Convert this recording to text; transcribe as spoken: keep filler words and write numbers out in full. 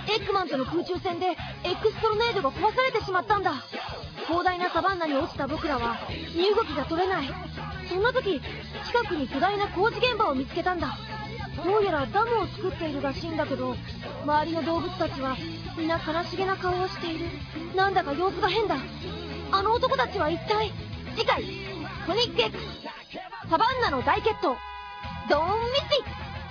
エッグマンとの空中戦でエクストロネードが壊されてしまったんだ。広大なサバンナに落ちた僕らは身動きが取れない。そんな時近くに巨大な工事現場を見つけたんだ。どうやらダムを作っているらしいんだけど、周りの動物たちは皆悲しげな顔をしている。なんだか様子が変だ。あの男たちは一体。次回ソニック X サバンナの大決闘ドーンミスティ